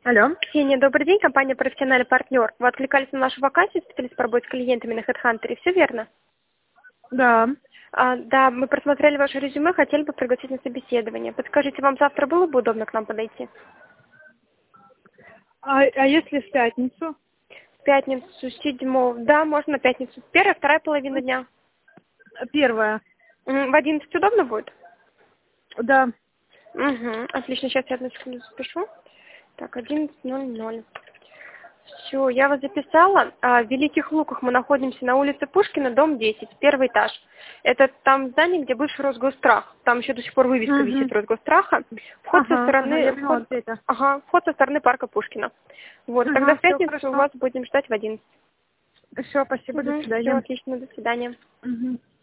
Алло. Ксения, добрый день, компания «Профессиональный партнер». Вы откликались на нашу вакансию, специалист по работе с клиентами на HeadHunter, все верно? Да. Да, мы просмотрели ваше резюме, хотели бы пригласить на собеседование. Подскажите, вам завтра было бы удобно к нам подойти? А если в пятницу? В пятницу, 7, да, можно на пятницу. Первая, вторая половина дня. Первая. В 11 удобно будет? Да. Угу, отлично, сейчас я одну секунду запишу. Так, 11:00. Все, я вас записала. В Великих Луках мы находимся на улице Пушкина, дом 10, первый этаж. Это там здание, где бывший Росгострах. Там еще до сих пор вывеска висит Росгостраха. Вход со стороны, я поняла, где это. вход со стороны парка Пушкина. Вот, тогда в Всё пятницу хорошо. вас будем ждать в 11. Все, спасибо, до Все, свидания. отлично, до свидания. Мгм.